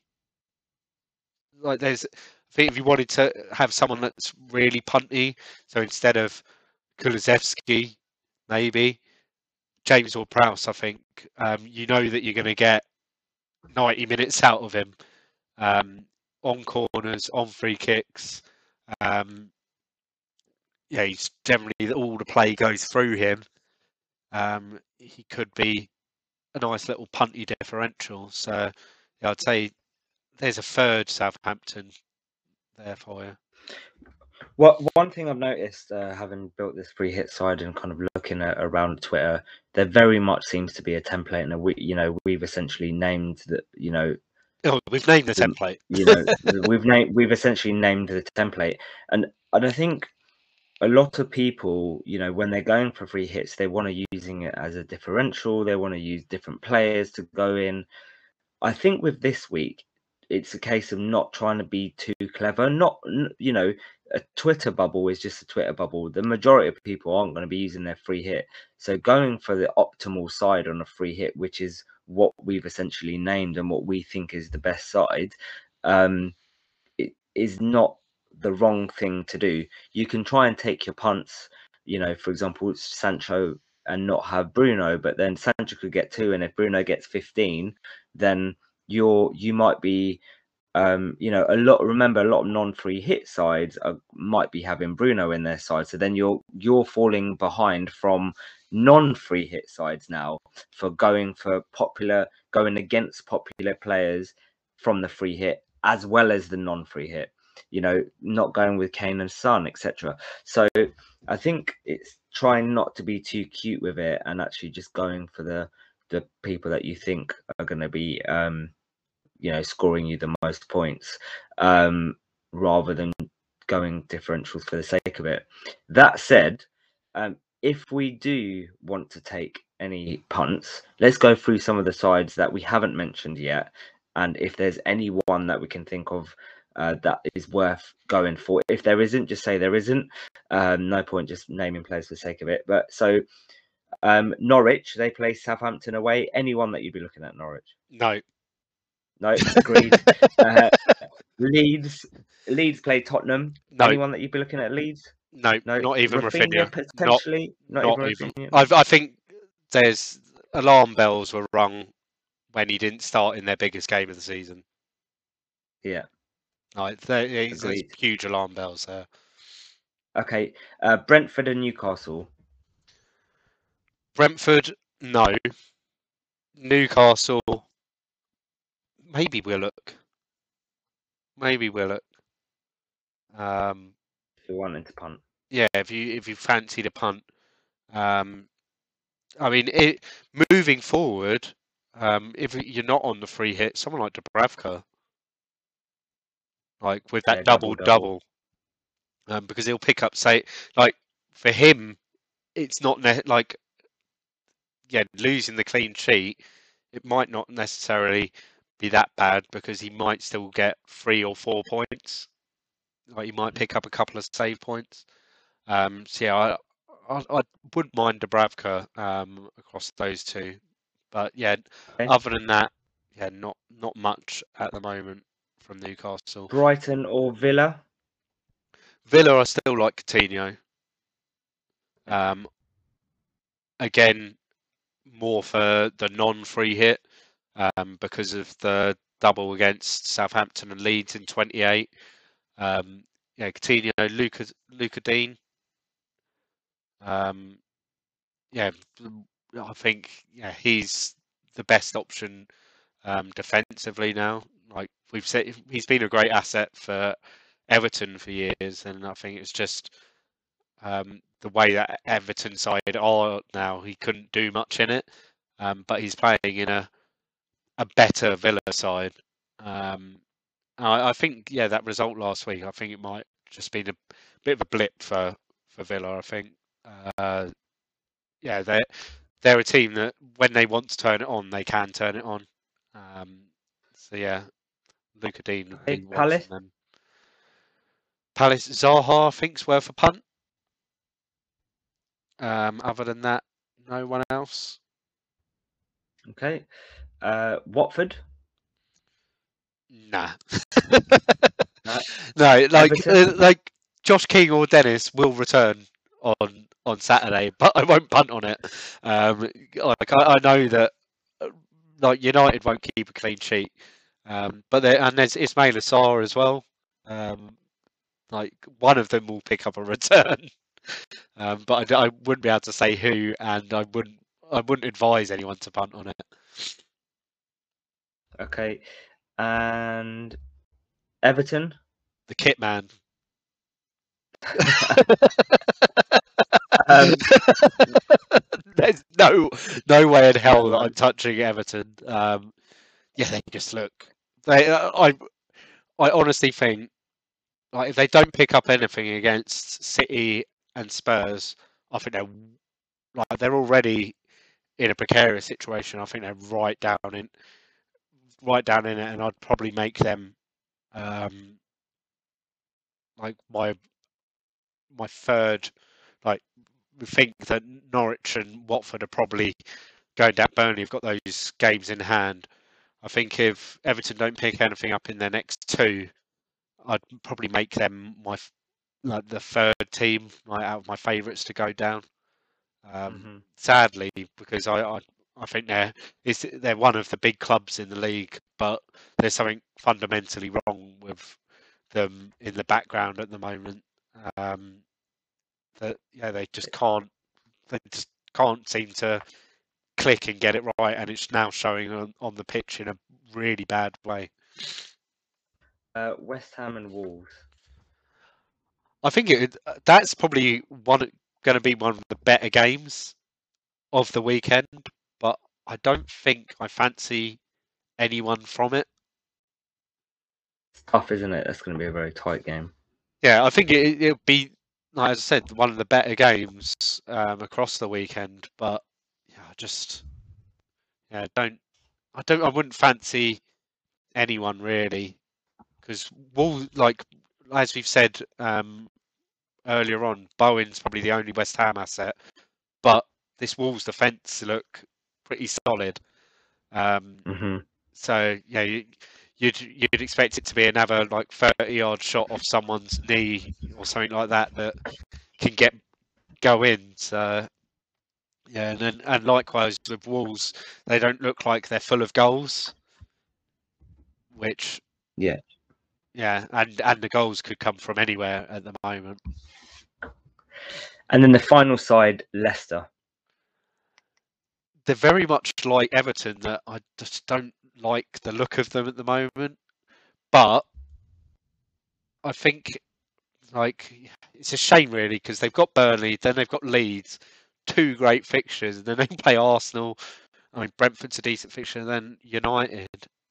like. There's, I think if you wanted to have someone that's really punty, so instead of Kulusevski, maybe James Ward-Prowse, I think um, you know that you're going to get ninety minutes out of him um, on corners, on free kicks. Um, yeah, he's generally all the play goes through him. Um, he could be a nice little punty differential. So yeah, I'd say there's a third Southampton there for you. Well, one thing I've noticed, uh, having built this free hit side and kind of looking at around Twitter, there very much seems to be a template, and we, you know, we've essentially named that, you know, Oh, we've named the the, template. you know, we've named, we've essentially named the template, and and I think a lot of people, you know, when they're going for free hits, they want to using it as a differential. They want to use different players to go in. I think with this week, it's a case of not trying to be too clever. Not, you know, a Twitter bubble is just a Twitter bubble. The majority of people aren't going to be using their free hit. So going for the optimal side on a free hit, which is what we've essentially named and what we think is the best side, um, it is not the wrong thing to do. You can try and take your punts, you know, for example, Sancho and not have Bruno, but then Sancho could get two, and if Bruno gets fifteen, then you're you might be um you know a lot remember a lot of non-free hit sides are, might be having Bruno in their side, so then you're you're falling behind from non-free hit sides now for going for popular going against popular players from the free hit as well as the non-free hit, you know, not going with Kane and Son, etc. So I think it's trying not to be too cute with it and actually just going for the the people that you think are going to be um you know, scoring you the most points, um, rather than going differentials for the sake of it. That said, um, if we do want to take any punts, let's go through some of the sides that we haven't mentioned yet, and if there's any one that we can think of uh, that is worth going for. If there isn't, just say there isn't. Um, no point just naming players for the sake of it. But so um, Norwich, they play Southampton away. Anyone that you'd be looking at Norwich? No. No, agreed. uh, Leeds, Leeds play Tottenham. No. Anyone that you'd be looking at Leeds? No, No, not even Rafinha, Rafinha. potentially. Not, Not, not even even. Rafinha. I, I think there's alarm bells were rung when he didn't start in their biggest game of the season. Yeah. Like there, there's Agreed. huge alarm bells there. Okay, uh, Brentford and Newcastle. Brentford, no. Newcastle, maybe Willock. Maybe Willock. Um, If you're wanting to punt. yeah, if you if you fancy the punt, um, I mean, it, moving forward, um, if you're not on the free hit, someone like Dubravka, like with that Yeah, double double, double, um, because he'll pick up, say, like for him, it's not ne- like, yeah, losing the clean sheet, it might not necessarily be that bad because he might still get three or four points. Like he might pick up a couple of save points. Um, so yeah, I, I, I wouldn't mind Dubravka um, across those two, but yeah, Okay. other than that, yeah, not not much at the moment from Newcastle. Brighton or Villa? Villa, I still like Coutinho. Um, again, more for the non-free hit um, because of the double against Southampton and Leeds in twenty-eight. Um, yeah, Coutinho, Luca, Luca Dean. Um, yeah, I think yeah he's the best option um, defensively now. Like we've said, he's been a great asset for Everton for years, and I think it's just um, the way that Everton side are now. He couldn't do much in it, um, but he's playing in a a better Villa side. Um, I, I think yeah, that result last week. I think it might just been a bit of a blip for for Villa. I think. Uh, yeah, they they're a team that when they want to turn it on, they can turn it on. Um, so yeah, Luca Dean would Okay, be one Palace? from them. Palace, Zaha, I think's worth a punt. Um, other than that, no one else. Okay. Uh, Watford? Nah. No. No, like Everton? uh, like Josh King or Dennis will return on on Saturday, but I won't punt on it. Um, like I, I know that uh, like United won't keep a clean sheet, um, but there and there's Ismail Assar as well. Um, like one of them will pick up a return, um, but I, I wouldn't be able to say who, and I wouldn't I wouldn't advise anyone to punt on it. Okay. And Everton? The kit man. Um, There's no no way in hell that I'm touching Everton. Um, yeah, they just look. They, uh, I, I honestly think, like, if they don't pick up anything against City and Spurs, I think they're like they're already in a precarious situation. I think they're right down in, right down in it, and I'd probably make them, um, like my my third. Like, we think that Norwich and Watford are probably going down. Burnley have got those games in hand. I think if Everton don't pick anything up in their next two, I'd probably make them my like the third team, like out of my favourites to go down. Um, mm-hmm. Sadly, because I, I I think they're it's, they're one of the big clubs in the league, but there's something fundamentally wrong with them in the background at the moment. Um, that yeah, they just can't they just can't seem to click and get it right, and it's now showing on, on the pitch in a really bad way. Uh, West Ham and Wolves. I think it, that's probably one going to be one of the better games of the weekend, but I don't think I fancy anyone from it. tough, isn't it? That's going to be a very tight game. Yeah, I think it, it'll be, like as I said, one of the better games um, across the weekend. But yeah, I just yeah don't I don't I wouldn't fancy anyone really, because Wolves, like as we've said um, earlier on, Bowen's probably the only West Ham asset, but this Wolves defence look pretty solid. Um, hmm so yeah, you, you'd you'd expect it to be another like thirty yard shot off someone's knee or something like that that can get go in. So yeah, and then, and likewise with Wolves, they don't look like they're full of goals, which Yeah. yeah, and and the goals could come from anywhere at the moment. And then the final side, Leicester. They're very much like Everton, that I just don't like the look of them at the moment. But I think like it's a shame really, because they've got Burnley, then they've got Leeds, two great fixtures, and then they play Arsenal. I mean, Brentford's a decent fixture, and then United.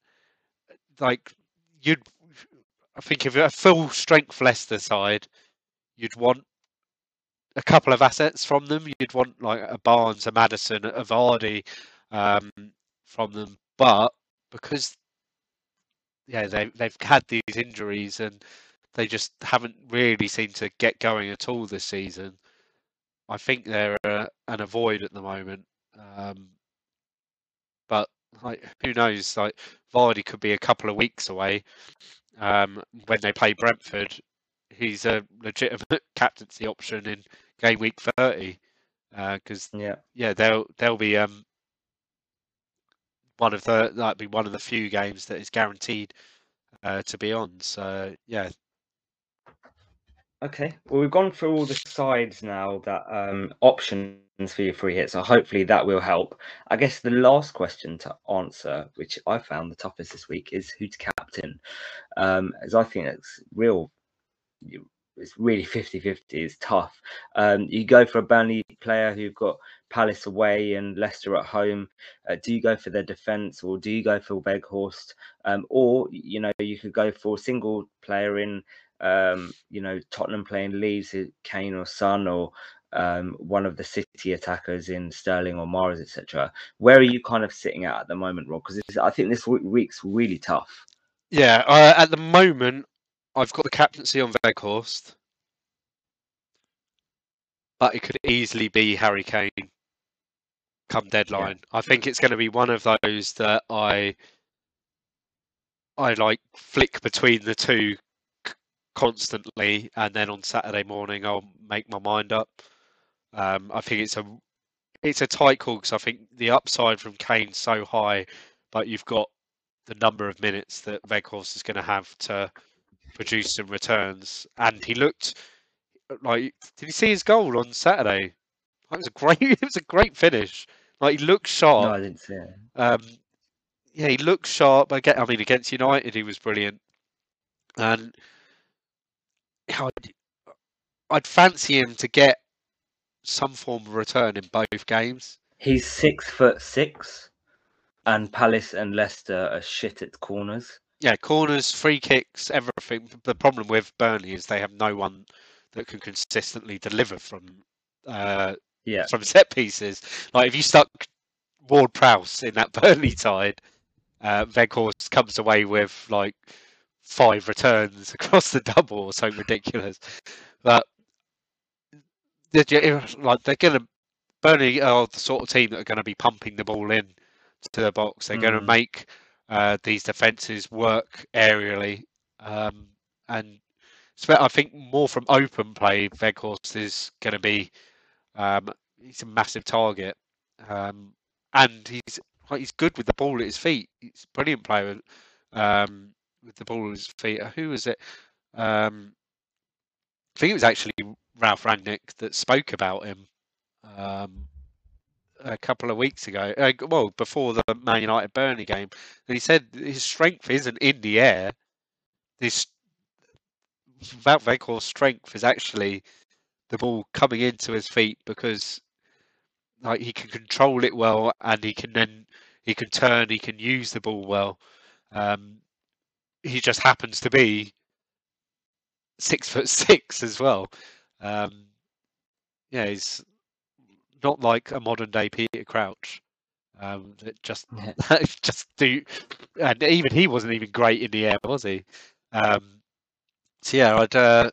Like you'd, I think if you're a full strength Leicester side, you'd want a couple of assets from them. You'd want like a Barnes, a Maddison, a Vardy um, from them. But because yeah, they they've had these injuries and they just haven't really seemed to get going at all this season. I think they're uh, an avoid at the moment. Um, but like, who knows? Like Vardy could be a couple of weeks away um, when they play Brentford. He's a legitimate captaincy option in game week thirty. Because uh, Yeah. yeah, they'll they'll be um one of the like be one of the few games that is guaranteed uh, to be on. So yeah. Okay. Well, we've gone through all the sides now, that um, options for your free hit. So hopefully that will help. I guess the last question to answer, which I found the toughest this week, is who to captain. Um, as I think it's real. It's really fifty fifty. It's tough. Um, you go for a Burnley player who've got Palace away and Leicester at home. Uh, do you go for their defence, or do you go for Weghorst? Um, or, you know, you could go for a single player in, um, you know, Tottenham playing Leeds, Kane or Son, or um, one of the City attackers in Sterling or Mahrez, et cetera. Where are you kind of sitting at at the moment, Rob? Because I think this week's really tough. Yeah, uh, at the moment, I've got the captaincy on Weghorst, but it could easily be Harry Kane come deadline. Yeah. I think it's going to be one of those that I I like flick between the two constantly, and then on Saturday morning I'll make my mind up. Um, I think it's a it's a tight call, because I think the upside from Kane's so high, but you've got the number of minutes that Weghorst is going to have to produce some returns. And he looked like, did you see his goal on Saturday? It was a great, it was a great finish. Like, he looked sharp. No, I didn't see it. Um, yeah, he looked sharp. I get, I mean, against United, he was brilliant. And I'd, I'd fancy him to get some form of return in both games. He's six foot six. And Palace and Leicester are shit at corners. Yeah, corners, free kicks, everything. The problem with Burnley is they have no one that can consistently deliver from uh, yeah. from set pieces. Like if you stuck Ward-Prowse in that Burnley side, uh, Weghorst comes away with like five returns across the double or something ridiculous. But they're, like they're going to Burnley are the sort of team that are going to be pumping the ball in to the box. They're mm. going to make uh, these defences work aerially, um, and I think more from open play, Weghorst is going to be um, he's a massive target, um, and he's he's good with the ball at his feet. He's a brilliant player um, with the ball at his feet. Who was it? Um, I think it was actually Ralph Rangnick that spoke about him. Um, a couple of weeks ago, uh, well, before the Man United Burnley game, and he said his strength isn't in the air. This Wout Weghorst's strength is actually the ball coming into his feet, because like he can control it well, and he can then he can turn, he can use the ball well. Um, he just happens to be six foot six as well. Um, yeah, he's not like a modern day Peter Crouch. Um, that just Yeah. just do, and even he wasn't even great in the air, was he? Um, so yeah, I'd, uh,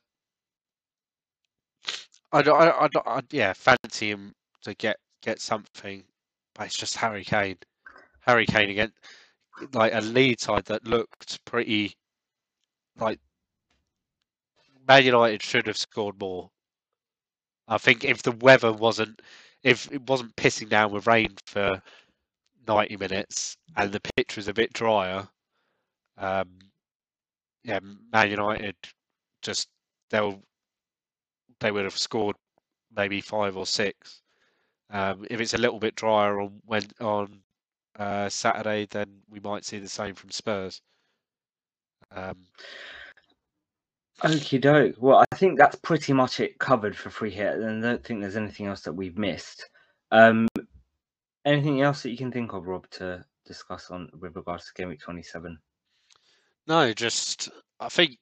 I'd, I'd, I'd, I'd, yeah, fancy him to get get something, but it's just Harry Kane. Harry Kane again, like a lead side that looked pretty like Man United should have scored more. I think if the weather wasn't, if it wasn't pissing down with rain for ninety minutes and the pitch was a bit drier, um, yeah, Man United just they'll they would have scored maybe five or six. Um, if it's a little bit drier on when on uh, Saturday, then we might see the same from Spurs. Um, Okie doke. Well, I think that's pretty much it covered for free hit, and I don't think there's anything else that we've missed. Um, anything else that you can think of, Rob, to discuss on with regards to game week twenty-seven? no, just I think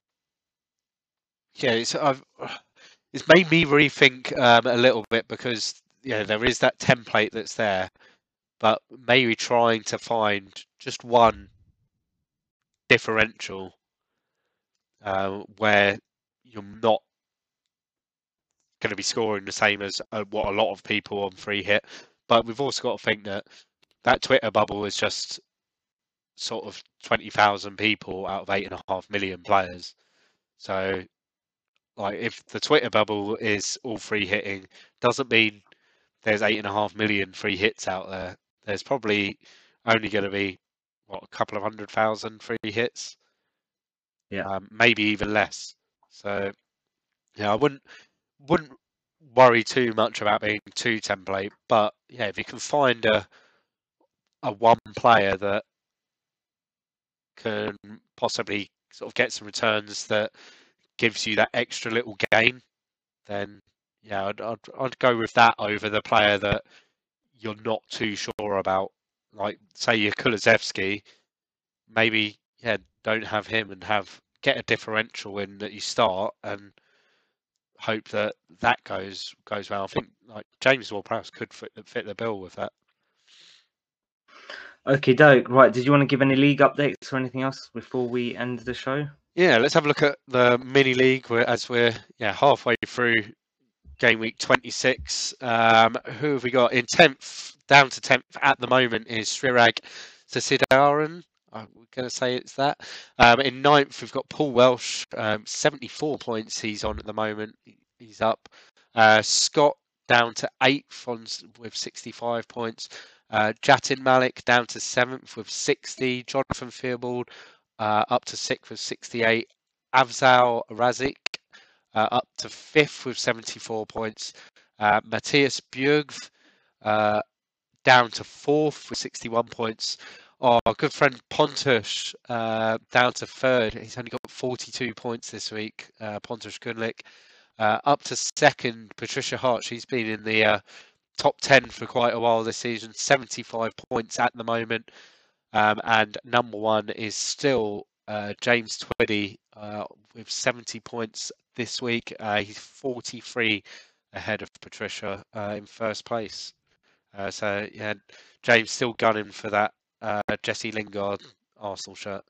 yeah, it's I've it's made me rethink um, a little bit because yeah, there is that template that's there, but maybe trying to find just one differential uh, where you're not going to be scoring the same as uh, what a lot of people on free hit. But we've also got to think that that Twitter bubble is just sort of twenty thousand people out of eight and a half million players. So, like, if the Twitter bubble is all free hitting, doesn't mean there's eight and a half million free hits out there. There's probably only going to be what a couple of hundred thousand free hits, Yeah. um, maybe even less. So, yeah, I wouldn't wouldn't worry too much about being too template. But yeah, if you can find a a one player that can possibly sort of get some returns that gives you that extra little gain, then yeah, I'd, I'd, I'd go with that over the player that you're not too sure about. Like, say you're Kulusevski, maybe yeah, don't have him and have get a differential in that you start and hope that that goes goes well. I think like James Ward-Prowse could fit, fit the bill with that. Okay, doke. Right, did you want to give any league updates or anything else before we end the show? Yeah, let's have a look at the mini league where, as we're yeah halfway through game week twenty-six. Um, who have we got in tenth? Down to tenth at the moment is Srirag Sasidaran. I'm going to say it's that. Um, in ninth, we've got Paul Welsh, um, seventy-four points he's on at the moment. He's up. Uh, Scott down to eighth on, with sixty-five points. Uh, Jatin Malik down to seventh with sixty. Jonathan Theobald uh, up to sixth with sixty-eight. Afzal Razik uh, up to fifth with seventy-four points. Uh, Matthias Björg uh, down to fourth with sixty-one points. Our good friend Pontus uh, down to third. He's only got forty-two points this week. Uh, Pontus Gunlik uh, up to second. Patricia Hart. She's been in the uh, top ten for quite a while this season. seventy-five points at the moment. Um, and number one is still uh, James Twiddy uh, with seventy points this week. Uh, he's forty-three ahead of Patricia uh, in first place. Uh, so yeah, James still gunning for that uh, Jesse Lingard Arsenal shirt.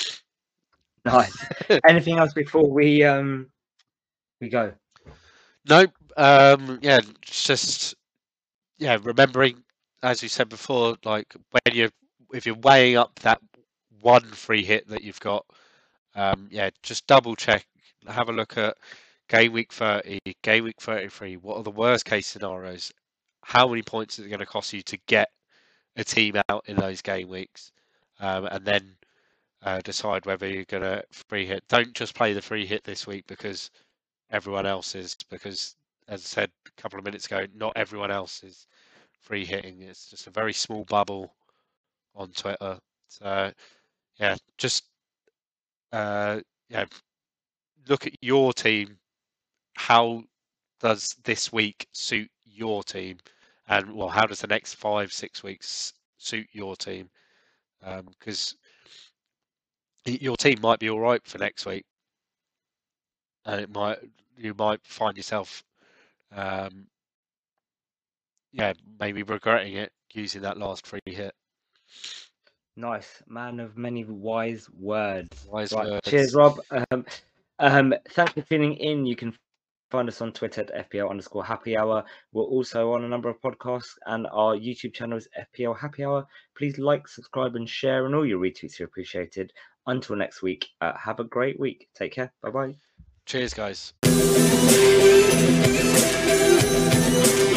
Nice. Anything else before we um we go? No, um, yeah, it's just yeah, remembering as you said before, like when you if you're weighing up that one free hit that you've got, um, yeah, just double check, have a look at game week thirty, game week thirty-three. What are the worst case scenarios? How many points is it going to cost you to get a team out in those game weeks? Um, and then uh, decide whether you're going to free hit. Don't just play the free hit this week because everyone else is, because as I said a couple of minutes ago, not everyone else is free hitting. It's just a very small bubble on Twitter. So yeah, just uh, yeah, look at your team. How does this week suit your team? And well, how does the next five, six weeks suit your team? Because your team might be all right for next week, and it might you might find yourself, um, yeah, maybe regretting it using that last free hit. Nice, man of many wise words. Wise right, words. cheers, Rob. Um, um, thanks for tuning in. You can find us on Twitter at F P L underscore happy hour. We're also on a number of podcasts, and our YouTube channel is F P L Happy Hour. Please like, subscribe, and share, and all your retweets are appreciated. Until next week, uh, have a great week. Take care. Bye bye. Cheers, guys.